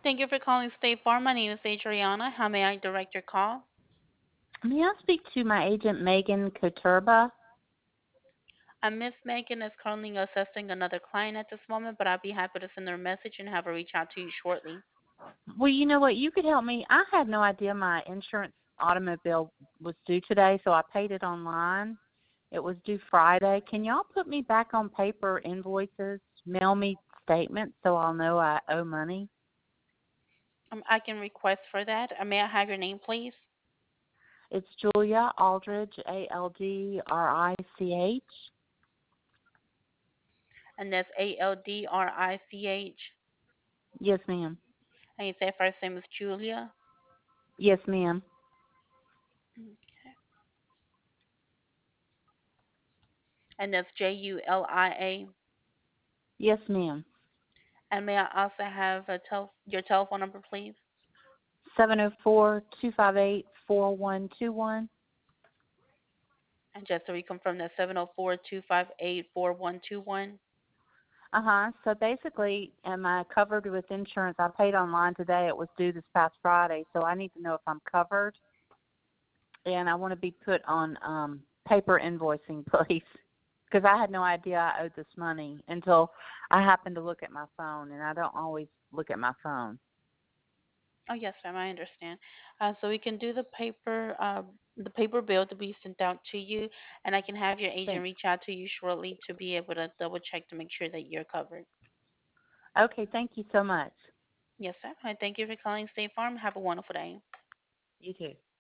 Thank you for calling State Farm. My name is Adriana. How may I direct your call? May I speak to my agent Megan Koturba? Miss Megan is currently assisting another client at this moment, but I'll be happy to send her a message and have her reach out to you shortly. Well, you know what? You could help me. I had no idea my insurance automobile was due today, so I paid it online. It was due Friday. Can y'all put me back on paper invoices, mail me statements so I'll know I owe money? I can request for that. May I have your name, please? It's Julia Aldridge, Aldrich. And that's Aldrich. Yes, ma'am. And you say first name is Julia. Yes, ma'am. And that's Julia. Yes, ma'am. And may I also have your telephone number, please? 704-258-4121. And just to reconfirm, that's 704-258-4121. So basically, am I covered with insurance? I paid online today. It was due this past Friday, so I need to know if I'm covered. And I want to be put on paper invoicing, please, because I had no idea I owed this money until I happened to look at my phone, and I don't always look at my phone. Oh, yes, ma'am, I understand. So we can do the paper bill to be sent out to you, and I can have your agent Thanks. reach out to you shortly to be able to double check to make sure that you're covered. Okay, thank you so much. Yes, sir. I thank you for calling State Farm. Have a wonderful day. You too.